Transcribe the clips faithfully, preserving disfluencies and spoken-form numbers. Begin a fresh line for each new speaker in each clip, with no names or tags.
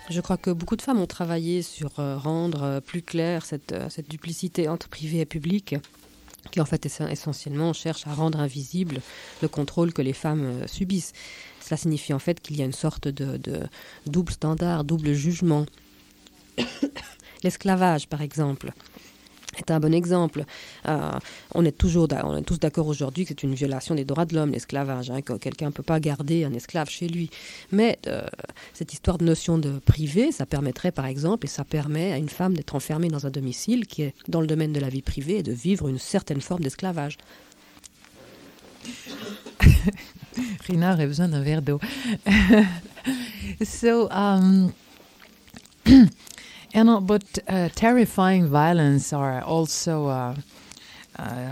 Je crois que beaucoup de femmes ont travaillé sur euh, rendre euh, plus claire cette, euh, cette duplicité entre privé et public, qui en fait ess- essentiellement cherche à rendre invisible le contrôle que les femmes euh, subissent. Cela signifie en fait qu'il y a une sorte de, de double standard, double jugement. L'esclavage, par exemple, est un bon exemple. Euh, on est toujours, d'a- on est tous d'accord aujourd'hui que c'est une violation des droits de l'homme, l'esclavage, hein, que quelqu'un ne peut pas garder un esclave chez lui. Mais euh, cette histoire de notion de privé, ça permettrait par exemple, et ça permet à une femme d'être enfermée dans un domicile qui est dans le domaine de la vie privée et de vivre une certaine forme d'esclavage.
Rina aurait besoin d'un verre d'eau. so, um, you know, but uh, terrifying violence are also uh, uh,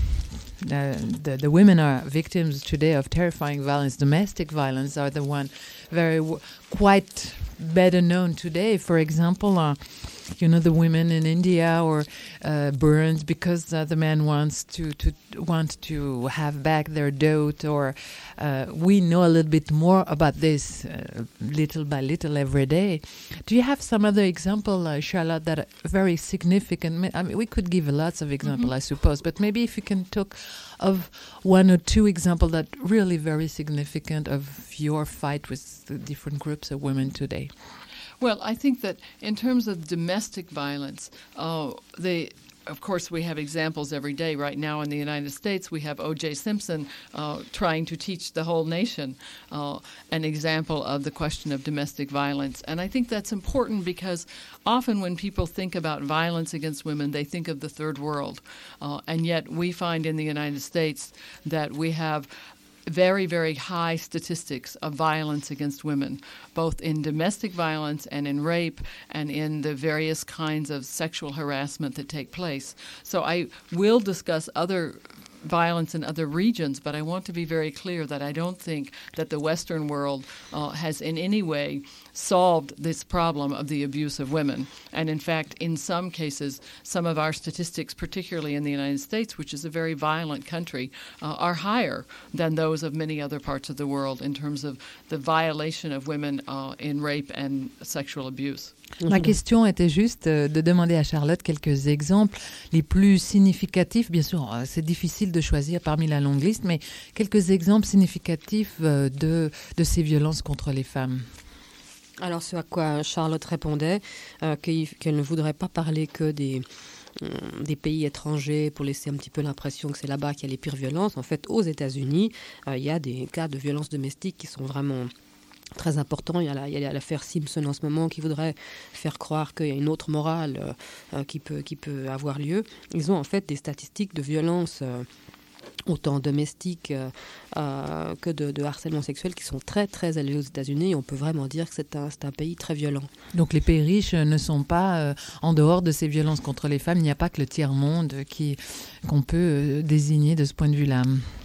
the, the the women are victims today of terrifying violence. Domestic violence are the one very w- quite better known today. For example, uh, you know, the women in India or uh, burned because uh, the man wants to, to want to have back their dote, or uh, we know a little bit more about this uh, little by little every day. Do you have some other example, uh, Charlotte, that are very significant? I mean, we could give lots of example, mm-hmm. I suppose, but maybe if you can talk of one or two examples that really very significant of your fight with the different groups of women today.
Well, I think that in terms of domestic violence, uh, they, of course, we have examples every day. Right now in the United States, we have O J Simpson uh, trying to teach the whole nation uh, an example of the question of domestic violence. And I think that's important because often when people think about violence against women, they think of the third world. Uh, and yet we find in the United States that we have very, very high statistics of violence against women, both in domestic violence and in rape and in the various kinds of sexual harassment that take place. So I will discuss other violence in other regions, but I want to be very clear that I don't think that the Western world uh, has in any way solved this problem of the abuse of women. And in fact, in some cases, some of our statistics, particularly in the United States, which is a very violent country, uh, are higher than those of many other parts of the world in terms of the violation of women uh, in rape and sexual abuse.
Ma question était juste de demander à Charlotte quelques exemples les plus significatifs. Bien sûr, c'est difficile de choisir parmi la longue liste, mais quelques exemples significatifs de, de ces violences contre les femmes.
Alors, ce à quoi Charlotte répondait, euh, qu'elle ne voudrait pas parler que des, euh, des pays étrangers pour laisser un petit peu l'impression que c'est là-bas qu'il y a les pires violences. En fait, aux États-Unis, euh, il y a des cas de violences domestiques qui sont vraiment très importants. Il y a, la, il y a l'affaire Simpson en ce moment qui voudrait faire croire qu'il y a une autre morale euh, qui, peut, qui peut avoir lieu. Ils ont en fait des statistiques de violence euh, autant domestiques euh, euh, que de, de harcèlement sexuel qui sont très très élevés aux États-Unis. On peut vraiment dire que c'est un, c'est un pays très violent.
Donc les pays riches ne sont pas euh, en dehors de ces violences contre les femmes. Il n'y a pas que le tiers-monde qui, qu'on peut euh, désigner de ce point de vue-là.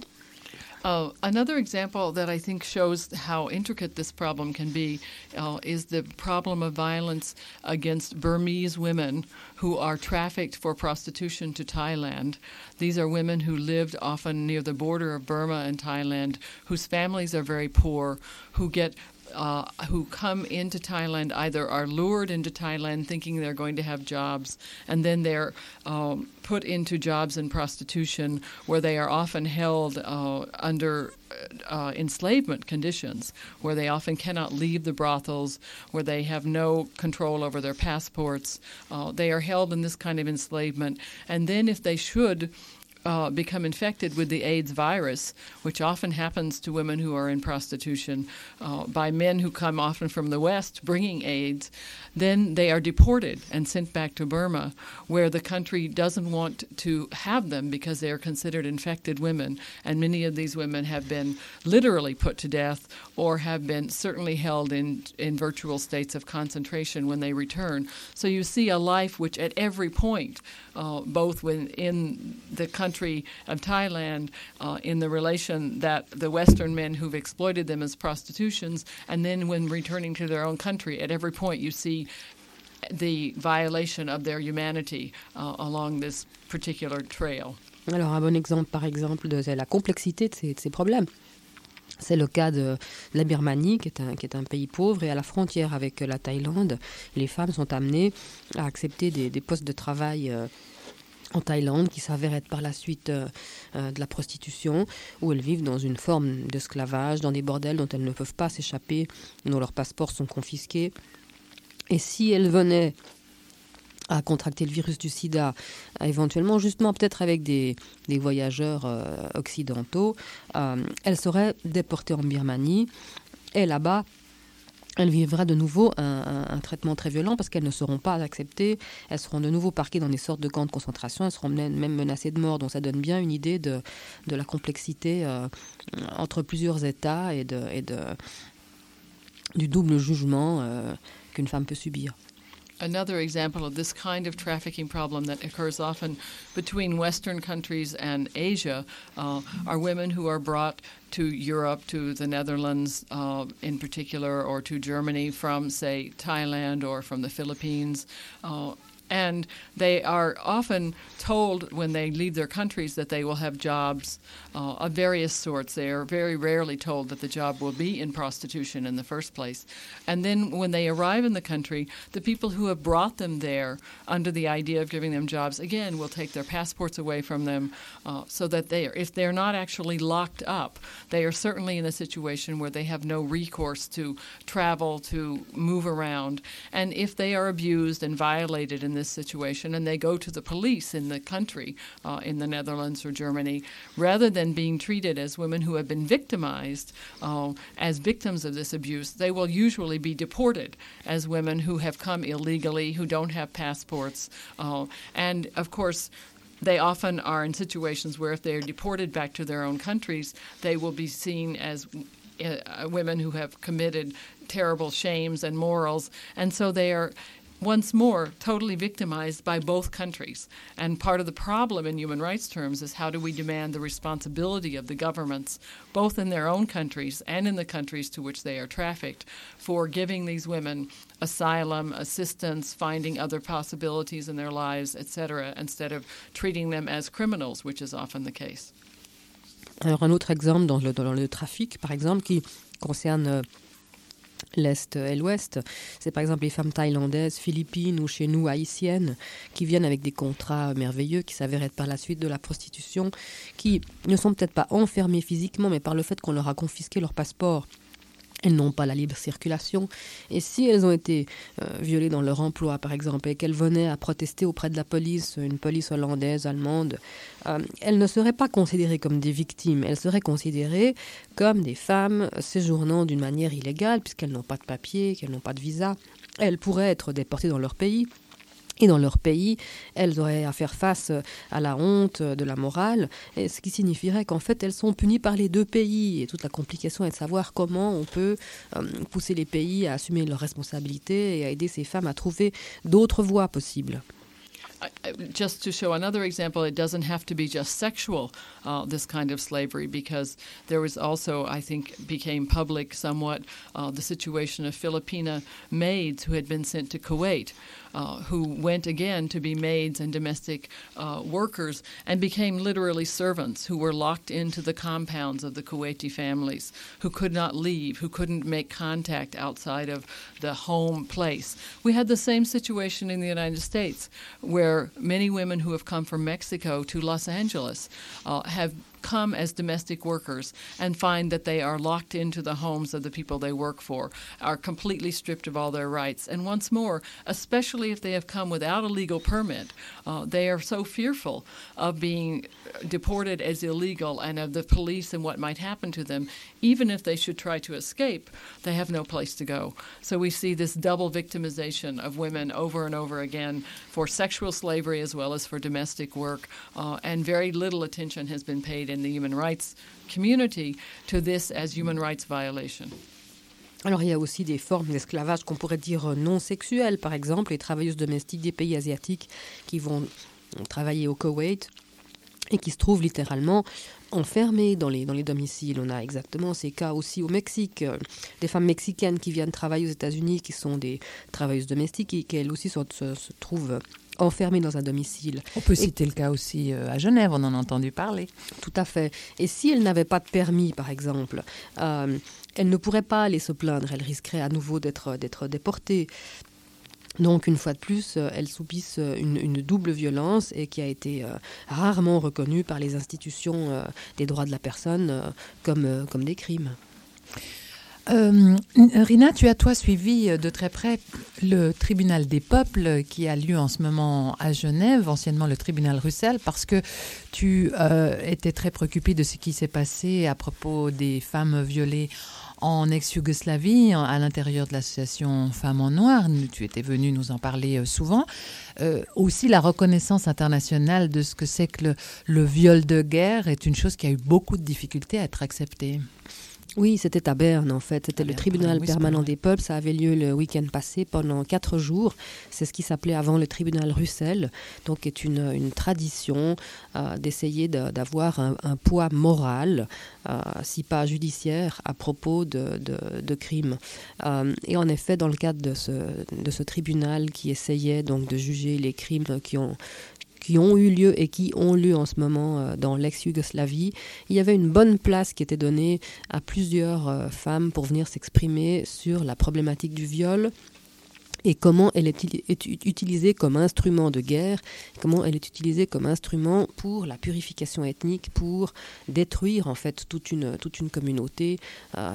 Uh, another example that I think shows how intricate this problem can be uh, is the problem of violence against Burmese women who are trafficked for prostitution to Thailand. These are women who lived often near the border of Burma and Thailand, whose families are very poor, who get Uh, who come into Thailand, either are lured into Thailand thinking they're going to have jobs, and then they're um, put into jobs in prostitution where they are often held uh, under uh, enslavement conditions, where they often cannot leave the brothels, where they have no control over their passports. Uh, they are held in this kind of enslavement, and then if they should Uh, become infected with the AIDS virus, which often happens to women who are in prostitution uh, by men who come often from the West bringing AIDS, then they are deported and sent back to Burma, where the country doesn't want to have them because they are considered infected women. And many of these women have been literally put to death or have been certainly held in, in virtual states of concentration when they return. So you see a life which at every point, uh, both within the country country of Thailand uh, in the relation that the Western men who've exploited them as prostitutions, and then when returning to their own country, at every point you see the violation of their humanity uh, along this particular trail.
Alors un bon exemple, par exemple, de la complexité de ces, de ces problèmes. C'est le cas de la Birmanie, qui est, un, qui est un pays pauvre, et à la frontière avec la Thaïlande, les femmes sont amenées à accepter des, des postes de travail euh, en Thaïlande, qui s'avèrent être par la suite euh, euh, de la prostitution, où elles vivent dans une forme d'esclavage, dans des bordels dont elles ne peuvent pas s'échapper, dont leurs passeports sont confisqués. Et si elles venaient à contracter le virus du sida, éventuellement justement peut-être avec des, des voyageurs euh, occidentaux, euh, elle serait déportée en Birmanie, et là-bas, elle vivra de nouveau un, un, un traitement très violent parce qu'elles ne seront pas acceptées, elles seront de nouveau parquées dans des sortes de camps de concentration, elles seront même menacées de mort, donc ça donne bien une idée de, de la complexité euh, entre plusieurs États et, de, et de, du double jugement euh, qu'une femme peut subir.
Another example of this kind of trafficking problem that occurs often between Western countries and Asia uh, are women who are brought to Europe, to the Netherlands uh, in particular, or to Germany from, say, Thailand or from the Philippines. Uh, And they are often told when they leave their countries that they will have jobs uh, of various sorts. They are very rarely told that the job will be in prostitution in the first place. And then when they arrive in the country, the people who have brought them there under the idea of giving them jobs, again, will take their passports away from them uh, so that they are, if they're not actually locked up, they are certainly in a situation where they have no recourse to travel, to move around. And if they are abused and violated in this situation and they go to the police in the country, uh, in the Netherlands or Germany, rather than being treated as women who have been victimized uh, as victims of this abuse, they will usually be deported as women who have come illegally, who don't have passports. Uh, and of course, they often are in situations where if they are deported back to their own countries, they will be seen as uh, women who have committed terrible shames and morals. And so they are once more totally victimized by both countries. And part of the problem in human rights terms is how do we demand the responsibility of the governments, both in their own countries and in the countries to which they are trafficked, for giving these women asylum, assistance, finding other possibilities in their lives, et cetera, instead of treating them as criminals, which is often the case.
Alors un autre exemple dans le, dans le trafic, par exemple, qui concerne l'Est et l'Ouest, c'est par exemple les femmes thaïlandaises, philippines ou chez nous haïtiennes qui viennent avec des contrats merveilleux qui s'avèrent être par la suite de la prostitution, qui ne sont peut-être pas enfermées physiquement, mais par le fait qu'on leur a confisqué leur passeport. Elles n'ont pas la libre circulation. Et si elles ont été euh, violées dans leur emploi, par exemple, et qu'elles venaient à protester auprès de la police, une police hollandaise, allemande, euh, elles ne seraient pas considérées comme des victimes. Elles seraient considérées comme des femmes séjournant d'une manière illégale, puisqu'elles n'ont pas de papier, qu'elles n'ont pas de visa. Elles pourraient être déportées dans leur pays. Et dans leur pays, elles auraient à faire face à la honte de la morale, et ce qui signifierait qu'en fait, elles sont punies par les deux pays. Et toute la complication est de savoir comment on peut euh, pousser les pays à assumer leurs responsabilités et à aider ces femmes à trouver d'autres voies possibles.
Just to show another example, it doesn't have to be just sexual, uh, this kind of slavery, because there was also, I think, became public somewhat uh, the situation of Filipina maids who had been sent to Kuwait, uh, who went again to be maids and domestic uh, workers and became literally servants who were locked into the compounds of the Kuwaiti families, who could not leave, who couldn't make contact outside of the home place. We had the same situation in the United States, where many women who have come from Mexico to Los Angeles uh, have come as domestic workers and find that they are locked into the homes of the people they work for, are completely stripped of all their rights. And once more, especially if they have come without a legal permit, uh, they are so fearful of being deported as illegal and of the police and what might happen to them. Even if they should try to escape, they have no place to go. So we see this double victimization of women over and over again for sexual slavery as well as for domestic work, uh, and very little attention has been paid in the human rights community to this as human rights violation.
Alors il y a aussi des formes d'esclavage qu'on pourrait dire non sexuelles, par exemple les travailleuses domestiques des pays asiatiques qui vont travailler au Koweït et qui se trouvent littéralement enfermées dans les, dans les domiciles. On a exactement ces cas aussi au Mexique, des femmes mexicaines qui viennent travailler aux États-Unis, qui sont des travailleuses domestiques et qui elles aussi sont, se, se trouvent enfermés dans un domicile.
On peut citer et, le cas aussi euh, à Genève, on en a entendu parler.
Tout à fait. Et si elles n'avaient pas de permis, par exemple, euh, elles ne pourraient pas aller se plaindre, elles risqueraient à nouveau d'être, d'être déportées. Donc, une fois de plus, euh, elles subissent une, une double violence et qui a été euh, rarement reconnue par les institutions euh, des droits de la personne euh, comme, euh, comme des crimes.
Euh, Rina, tu as toi suivi de très près le tribunal des peuples qui a lieu en ce moment à Genève, anciennement le tribunal Russell, parce que tu euh, étais très préoccupée de ce qui s'est passé à propos des femmes violées en ex-Yougoslavie, à l'intérieur de l'association Femmes en Noir. Tu étais venue nous en parler souvent. Euh, aussi, la reconnaissance internationale de ce que c'est que le, le viol de guerre est une chose qui a eu beaucoup de difficultés à être acceptée.
Oui, c'était à Berne en fait. C'était
à
le
Berne,
tribunal
oui,
permanent des peuples. Ça avait lieu le week-end passé pendant quatre jours. C'est ce qui s'appelait avant le tribunal Russell. Donc, est une, une tradition euh, d'essayer de, d'avoir un, un poids moral, euh, si pas judiciaire, à propos de, de, de crimes. Euh, et en effet, dans le cadre de ce, de ce tribunal qui essayait donc de juger les crimes qui ont qui ont eu lieu et qui ont lieu en ce moment dans l'ex-Yougoslavie, il y avait une bonne place qui était donnée à plusieurs euh, femmes pour venir s'exprimer sur la problématique du viol et comment elle est, est utilisée comme instrument de guerre, comment elle est utilisée comme instrument pour la purification ethnique, pour détruire en fait toute une, toute une communauté, euh,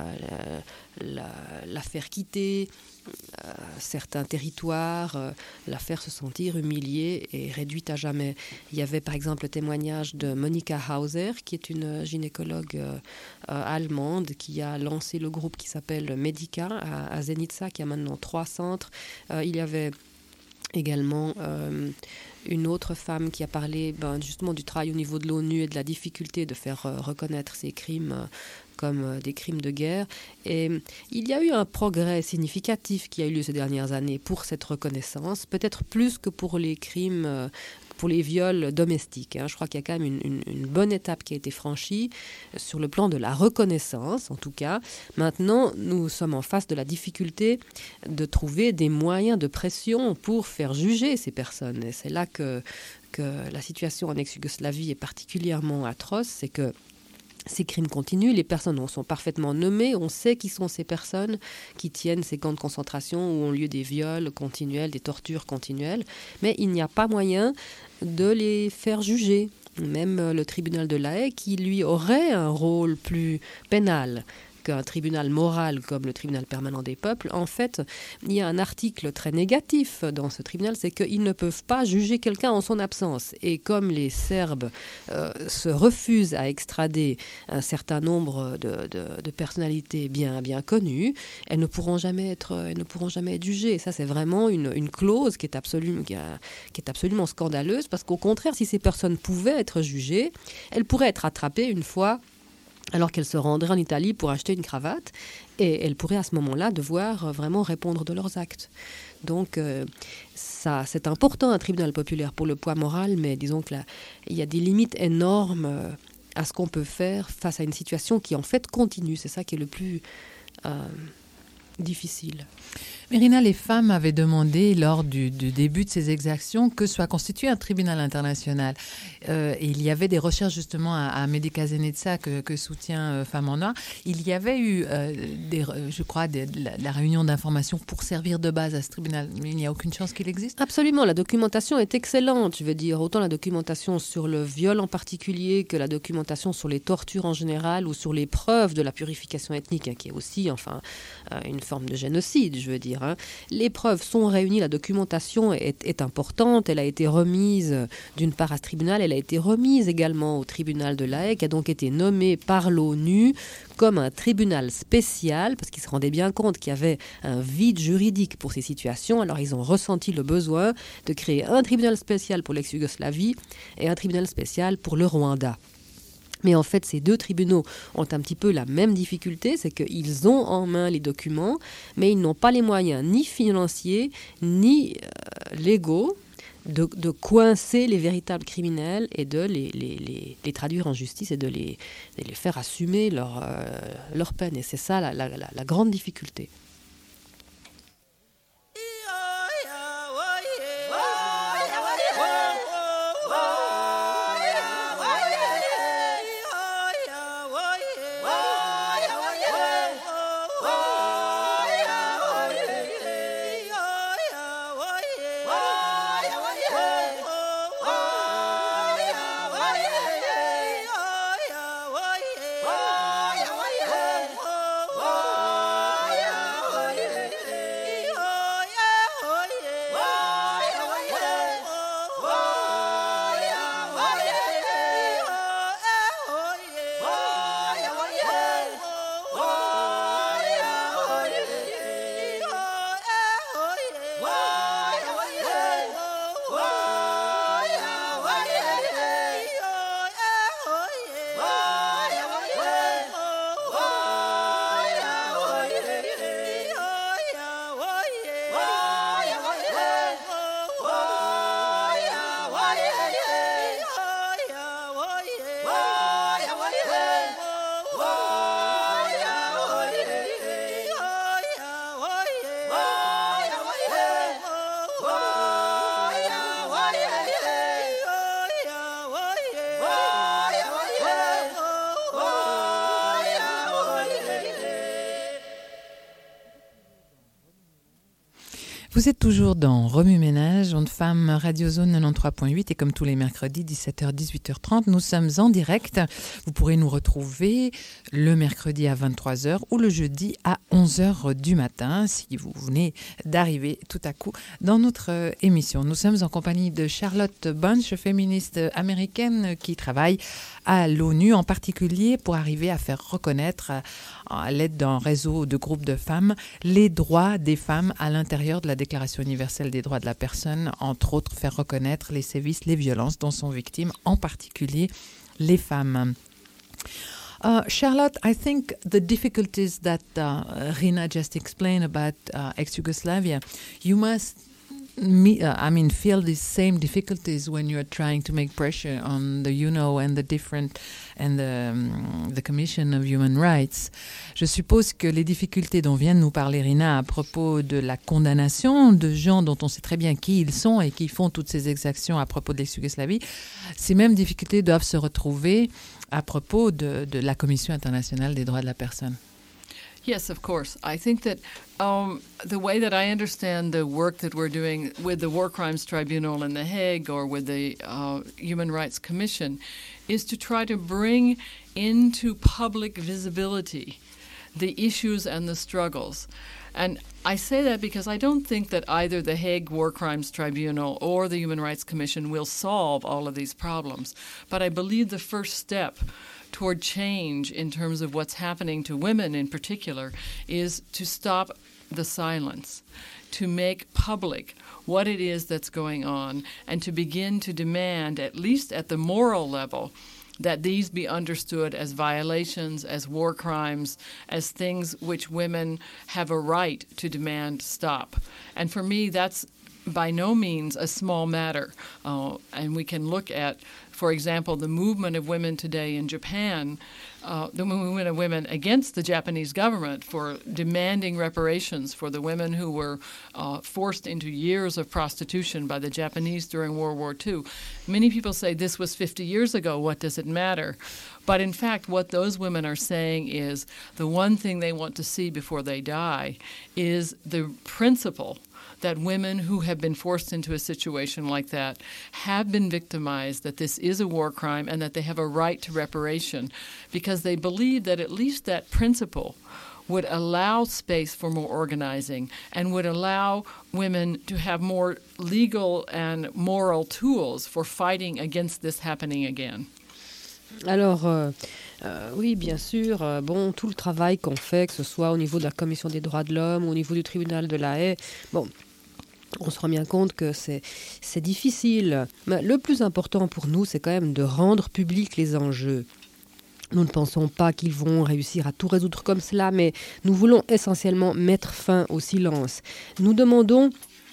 la, la, la faire quitter euh, certains territoires, euh, la faire se sentir humiliée et réduite à jamais. Il y avait par exemple le témoignage de Monika Hauser, qui est une gynécologue euh, euh, allemande, qui a lancé le groupe qui s'appelle Medica à, à Zenica, qui a maintenant trois centres. Euh, il y avait également euh, une autre femme qui a parlé ben, justement du travail au niveau de l'ONU et de la difficulté de faire euh, reconnaître ces crimes euh, comme euh, des crimes de guerre. Et euh, il y a eu un progrès significatif qui a eu lieu ces dernières années pour cette reconnaissance, peut-être plus que pour les crimes euh, pour les viols domestiques. Hein. Je crois qu'il y a quand même une, une, une bonne étape qui a été franchie sur le plan de la reconnaissance, en tout cas. Maintenant, nous sommes en face de la difficulté de trouver des moyens de pression pour faire juger ces personnes. Et c'est là que, que la situation en ex-Yougoslavie est particulièrement atroce, c'est que ces crimes continuent, les personnes sont parfaitement nommées, on sait qui sont ces personnes qui tiennent ces camps de concentration où ont lieu des viols continuels, des tortures continuelles, mais il n'y a pas moyen de les faire juger. Même le tribunal de La Haye, qui lui aurait un rôle plus pénal qu'un tribunal moral comme le tribunal permanent des peuples, en fait, il y a un article très négatif dans ce tribunal, c'est qu'ils ne peuvent pas juger quelqu'un en son absence. Et comme les Serbes euh, se refusent à extrader un certain nombre de, de, de personnalités bien, bien connues, elles ne pourront jamais être, elles ne pourront jamais être jugées. Et ça, c'est vraiment une, une clause qui est, absolument, qui, a, qui est absolument scandaleuse, parce qu'au contraire, si ces personnes pouvaient être jugées, elles pourraient être attrapées une fois alors qu'elles se rendraient en Italie pour acheter une cravate, et elles pourraient à ce moment-là devoir vraiment répondre de leurs actes. Donc, euh, ça, c'est important, un tribunal populaire pour le poids moral, mais disons qu'il y a des limites énormes euh, à ce qu'on peut faire face à une situation qui, en fait, continue. C'est ça qui est le plus euh, difficile.
Mérina, les femmes avaient demandé lors du, du début de ces exactions que soit constitué un tribunal international. Euh, et il y avait des recherches justement à, à Medica Zenica que, que soutient euh, Femmes en Noir. Il y avait eu, euh, des, je crois, des, la, la réunion d'information pour servir de base à ce tribunal. Mais il n'y a aucune chance qu'il existe?
Absolument, la documentation est excellente. Je veux dire, autant la documentation sur le viol en particulier que la documentation sur les tortures en général ou sur les preuves de la purification ethnique, hein, qui est aussi enfin, euh, une forme de génocide, je veux dire. Hein. Les preuves sont réunies, la documentation est, est importante, elle a été remise d'une part à ce tribunal, elle a été remise également au tribunal de La Haye, qui a donc été nommé par l'ONU comme un tribunal spécial, parce qu'ils se rendaient bien compte qu'il y avait un vide juridique pour ces situations, alors ils ont ressenti le besoin de créer un tribunal spécial pour l'ex-Yougoslavie et un tribunal spécial pour le Rwanda. Mais en fait, ces deux tribunaux ont un petit peu la même difficulté, c'est qu'ils ont en main les documents, mais ils n'ont pas les moyens ni financiers, ni euh, légaux de, de coincer les véritables criminels et de les, les, les, les traduire en justice et de les, de les faire assumer leur, euh, leur peine. Et c'est ça la, la, la, la grande difficulté.
Vous êtes toujours dans Remue Ménage, Ondes Femmes, Radio Zone quatre-vingt-treize point huit et comme tous les mercredis, dix-sept heures, dix-huit heures trente, nous sommes en direct. Vous pourrez nous retrouver le mercredi à vingt-trois heures ou le jeudi à onze heures du matin si vous venez d'arriver tout à coup dans notre euh, émission. Nous sommes en compagnie de Charlotte Bunch, féministe américaine qui travaille à l'ONU, en particulier pour arriver à faire reconnaître euh, à l'aide d'un réseau de groupes de femmes les droits des femmes à l'intérieur de la Déclaration universelle des droits de la personne, entre autres faire reconnaître les sévices, les violences dont sont victimes en particulier les femmes. Uh, Charlotte, I think the difficulties that uh, Rina just explained about uh, ex-Yugoslavia, you must Me, uh, I mean, feel these same difficulties when you are trying to make pressure on the U N O and the different and the, um, the Commission of Human Rights. Je suppose que les difficultés dont vient de nous parler Rina à propos de la condamnation de gens dont on sait très bien qui ils sont et qui font toutes ces exactions à propos de l'ex-Yougoslavie, ces mêmes difficultés doivent se retrouver à propos de, de la Commission internationale des droits de la personne.
Yes, of course. I think that um, the way that I understand the work that we're doing with the War Crimes Tribunal in The Hague or with the uh, Human Rights Commission is to try to bring into public visibility the issues and the struggles. And I say that because I don't think that either the Hague War Crimes Tribunal or the Human Rights Commission will solve all of these problems. But I believe the first step toward change in terms of what's happening to women in particular is to stop the silence, to make public what it is that's going on, and to begin to demand, at least at the moral level, that these be understood as violations, as war crimes, as things which women have a right to demand stop. And for me, that's by no means a small matter. Uh, and we can look at, for example, the movement of women today in Japan, uh, the movement of women against the Japanese government for demanding reparations for the women who were uh, forced into years of prostitution by the Japanese during World War Two. Many people say this was fifty years ago, what does it matter? But in fact, what those women are saying is the one thing they want to see before they die is the principle that women who have been forced into a situation like that have been victimized, that this is a war crime, and that they have a right to reparation, because they believe that at least that principle would allow space for more organizing and would allow women to have more legal and moral tools for fighting against this happening again.
Alors, euh, euh, oui, bien sûr, euh, bon, tout le travail qu'on fait, que ce soit au niveau de la Commission des droits de l'homme, au niveau du tribunal de la Haye, bon, on se rend bien compte que c'est, c'est difficile. Mais le plus important pour nous, c'est quand même de rendre publics les enjeux. Nous ne pensons pas qu'ils vont réussir à tout résoudre comme cela, mais nous voulons essentiellement mettre fin au silence. Nous demandons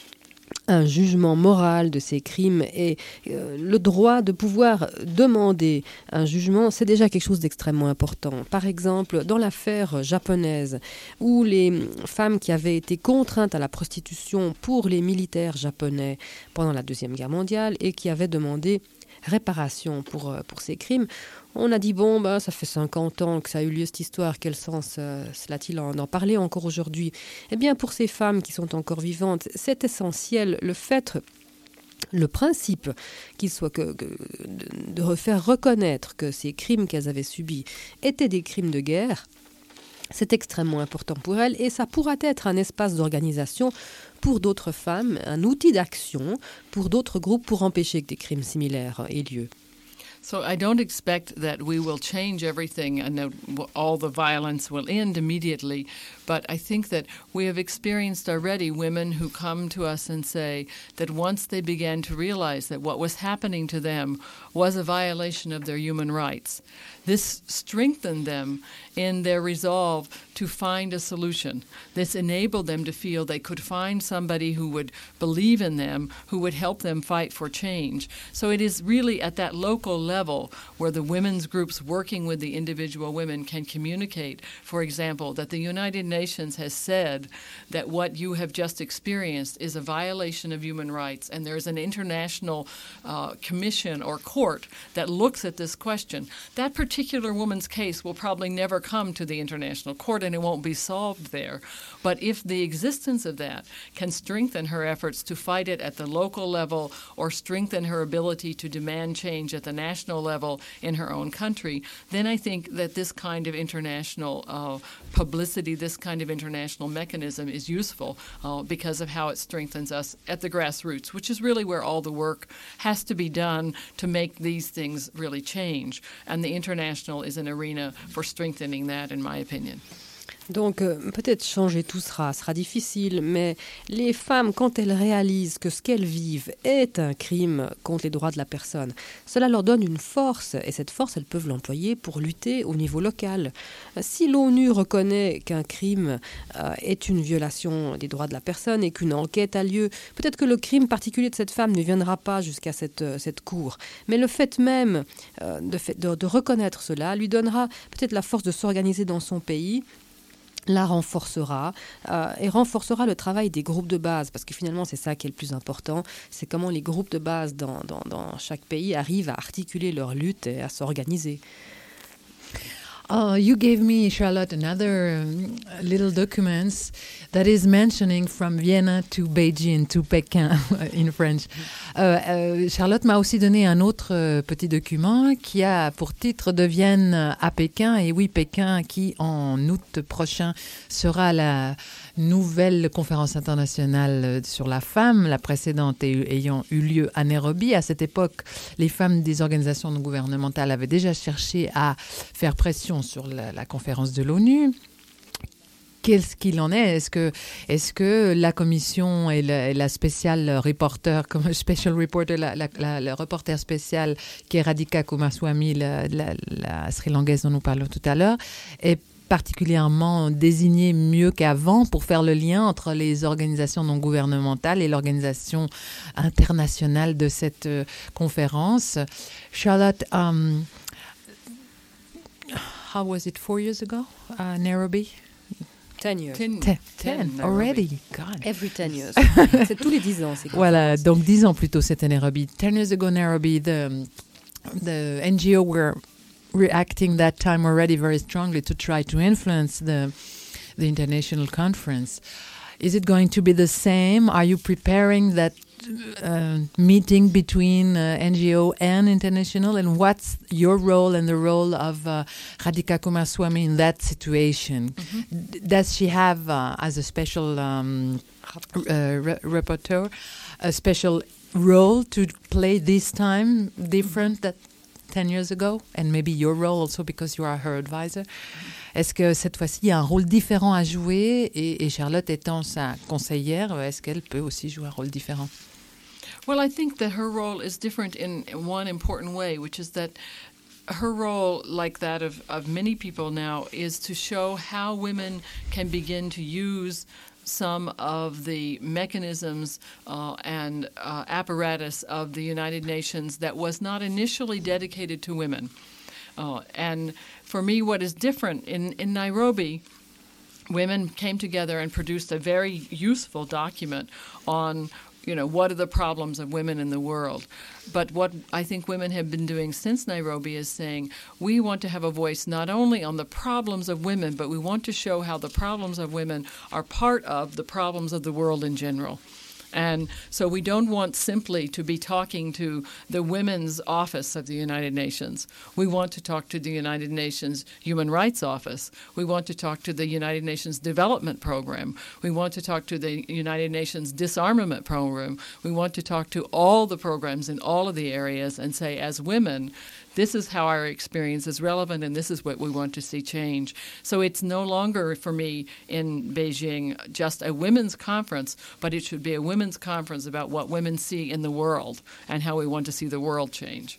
un jugement moral de ces crimes et euh, le droit de pouvoir demander un jugement, c'est déjà quelque chose d'extrêmement important. Par exemple, dans l'affaire japonaise, où les femmes qui avaient été contraintes à la prostitution pour les militaires japonais pendant la Deuxième Guerre mondiale et qui avaient demandé réparation pour, pour ces crimes, on a dit, bon, bah, ça fait cinquante ans que ça a eu lieu cette histoire, quel sens euh, cela-t-il d'en parler encore aujourd'hui? Eh bien, pour ces femmes qui sont encore vivantes, c'est essentiel le fait, le principe qu'il soit que, que, de, de faire reconnaître que ces crimes qu'elles avaient subis étaient des crimes de guerre. C'est extrêmement important pour elles et ça pourra être un espace d'organisation pour d'autres femmes, un outil d'action pour d'autres groupes pour empêcher que des crimes similaires aient lieu.
So I don't expect that we will change everything and that all the violence will end immediately, but I think that we have experienced already women who come to us and say that once they began to realize that what was happening to them was a violation of their human rights, this strengthened them in their resolve to find a solution. This enabled them to feel they could find somebody who would believe in them, who would help them fight for change. So it is really at that local level where the women's groups working with the individual women can communicate, for example, that the United Nations has said that what you have just experienced is a violation of human rights, and there's an international uh, commission or court court that looks at this question. That particular woman's case will probably never come to the international court and it won't be solved there. But if the existence of that can strengthen her efforts to fight it at the local level or strengthen her ability to demand change at the national level in her own country, then I think that this kind of international uh, publicity, this kind of international mechanism is useful uh, because of how it strengthens us at the grassroots, which is really where all the work has to be done to make these things really change. And the international is an arena for strengthening that, in my opinion.
Donc euh, peut-être changer tout sera, sera difficile, mais les femmes, quand elles réalisent que ce qu'elles vivent est un crime contre les droits de la personne, cela leur donne une force, et cette force, elles peuvent l'employer pour lutter au niveau local. Si l'ONU reconnaît qu'un crime euh, est une violation des droits de la personne et qu'une enquête a lieu, peut-être que le crime particulier de cette femme ne viendra pas jusqu'à cette, cette cour. Mais le fait même euh, de, fait, de, de reconnaître cela lui donnera peut-être la force de s'organiser dans son pays, la renforcera euh, et renforcera le travail des groupes de base, parce que finalement c'est ça qui est le plus important, c'est comment les groupes de base dans, dans, dans chaque pays arrivent à articuler leur lutte et à s'organiser.
Uh, you gave me, Charlotte, another um, little documents that is mentioning from Vienna to Beijing to Pékin in French. Euh, euh, Charlotte m'a aussi donné un autre euh, petit document qui a pour titre de Vienne à Pékin. Et oui, Pékin qui en août prochain sera la nouvelle conférence internationale sur la femme, la précédente ayant eu lieu à Nairobi. À cette époque, les femmes des organisations non gouvernementales avaient déjà cherché à faire pression sur la, la conférence de l'ONU. Qu'est-ce qu'il en est? Est-ce que, est-ce que la commission et la, et la spéciale reporter, comme special reporter, la, la, la, la reporter spéciale qui est Radhika Kumaraswamy, la, la, la Sri-Lankaise dont nous parlons tout à l'heure, est particulièrement désignée mieux qu'avant pour faire le lien entre les organisations non gouvernementales et l'organisation internationale de cette euh, conférence? Charlotte, um, how was it four years ago, uh, Nairobi?
Ten years.
Ten,
Ten,
ten,
ten already. God.
Every ten years. C'est tous les dix ans.
Voilà, donc dix ans plus tôt, c'était Nairobi. Ten years ago, Nairobi, the, the N G O were reacting that time already very strongly to try to influence the, the international conference. Is it going to be the same? Are you preparing that uh, meeting between uh, N G O and international? And what's your role and the role of uh, Radhika Kumaraswamy in that situation? Mm-hmm. D- does she have, uh, as a special um, uh, re- reporter, a special role to play this time different that ten years ago? And maybe your role also because you are her advisor. Est-ce que cette fois-ci, il y a un rôle différent à jouer et, et Charlotte étant sa conseillère, est-ce qu'elle peut aussi jouer un rôle différent?
Well, I think that her role is different in one important way, which is that her role, like that of, of many people now, is to show how women can begin to use some of the mechanisms uh, and uh, apparatus of the United Nations that was not initially dedicated to women. Uh, and for me, what is different, in, in Nairobi, women came together and produced a very useful document on, you know, what are the problems of women in the world. But what I think women have been doing since Nairobi is saying, we want to have a voice not only on the problems of women, but we want to show how the problems of women are part of the problems of the world in general. And so we don't want simply to be talking to the Women's Office of the United Nations. We want to talk to the United Nations Human Rights Office. We want to talk to the United Nations Development Program. We want to talk to the United Nations Disarmament Program. We want to talk to all the programs in all of the areas and say, as women, this is how our experience is relevant and this is what we want to see change. So it's no longer, for me, in Beijing, just a women's conference, but it should be a women's conference about what women see in the world and how we want to see the world change.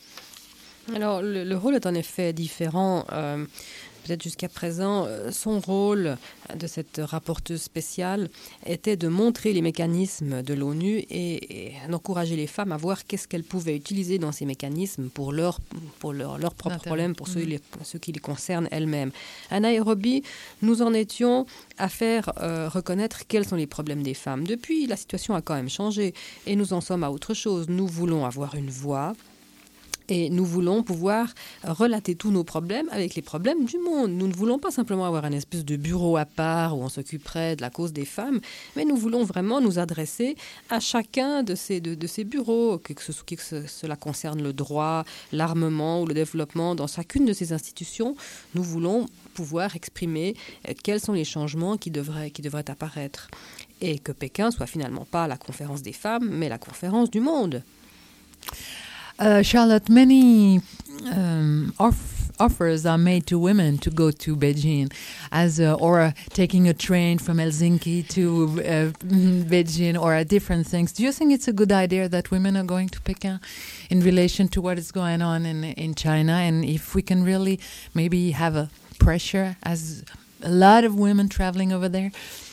Alors, le, le rôle est en effet différent. Euh, peut-être jusqu'à présent, son rôle de cette rapporteuse spéciale était de montrer les mécanismes de l'ONU et, et d'encourager les femmes à voir qu'est-ce qu'elles pouvaient utiliser dans ces mécanismes pour leurs pour leur, leur propres problèmes, pour mmh. ceux, les, ceux qui les concernent elles-mêmes. À Nairobi, nous en étions à faire euh, reconnaître quels sont les problèmes des femmes. Depuis, la situation a quand même changé et nous en sommes à autre chose. Nous voulons avoir une voix. Et nous voulons pouvoir relater tous nos problèmes avec les problèmes du monde. Nous ne voulons pas simplement avoir un espèce de bureau à part où on s'occuperait de la cause des femmes, mais nous voulons vraiment nous adresser à chacun de ces, de, de ces bureaux, que, ce, que ce, cela concerne le droit, l'armement ou le développement. Dans chacune de ces institutions, nous voulons pouvoir exprimer quels sont les changements qui devraient, qui devraient apparaître. Et que Pékin soit finalement pas la conférence des femmes, mais la conférence du monde.
Uh, Charlotte, many um, off- offers are made to women to go to Beijing, as uh, or uh, taking a train from Helsinki to uh, Beijing, or uh, different things. Do you think it's a good idea that women are going to Peking in relation to what is going on in in China, and if we can really maybe have a pressure as a lot of women traveling over there?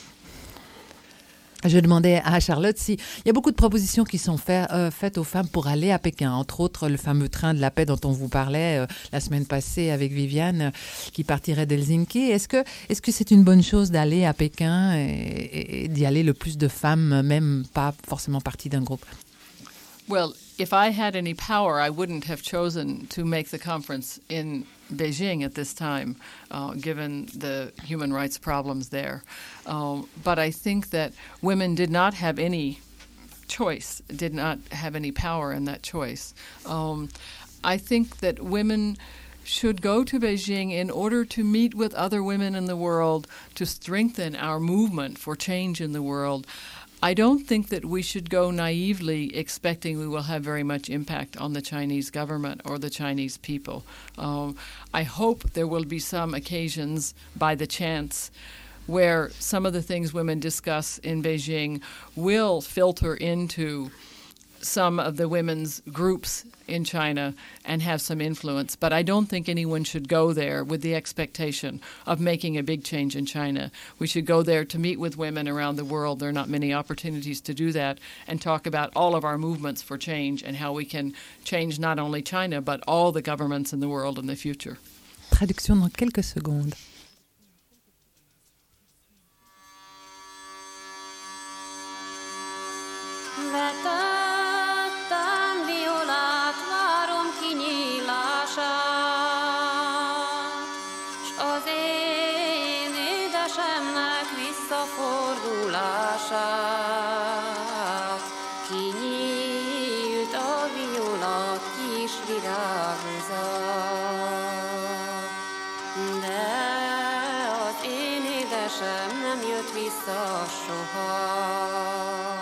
Je demandais à Charlotte si il y a beaucoup de propositions qui sont fait, euh, faites aux femmes pour aller à Pékin, entre autres le fameux train de la paix dont on vous parlait euh, la semaine passée avec Viviane, euh, qui partirait d'Helsinki. Est-ce que est-ce que c'est une bonne chose d'aller à Pékin et, et, et d'y aller le plus de femmes, même pas forcément partie d'un groupe?
Well, if I had any power, I wouldn't have chosen to make the conference in Beijing at this time, uh, given the human rights problems there. Uh, but I think that women did not have any choice, did not have any power in that choice. Um, I think that women should go to Beijing in order to meet with other women in the world, to strengthen our movement for change in the world. I don't think that we should go naively expecting we will have very much impact on the Chinese government or the Chinese people. Um, I hope there will be some occasions by the chance where some of the things women discuss in Beijing will filter into some of the women's groups in China and have some influence. But I don't think anyone should go there with the expectation of making a big change in China. We should go there to meet with women around the world. There are not many opportunities to do that, and talk about all of our movements for change and how we can change not only China, but all the governments in the world in the future.
Traduction dans quelques secondes.
Vetettem violát, várom kinyílását, s az én édesemnek visszafordulását. Kinyílt a viola kis virágzat, de az én édesem nem jött vissza soha.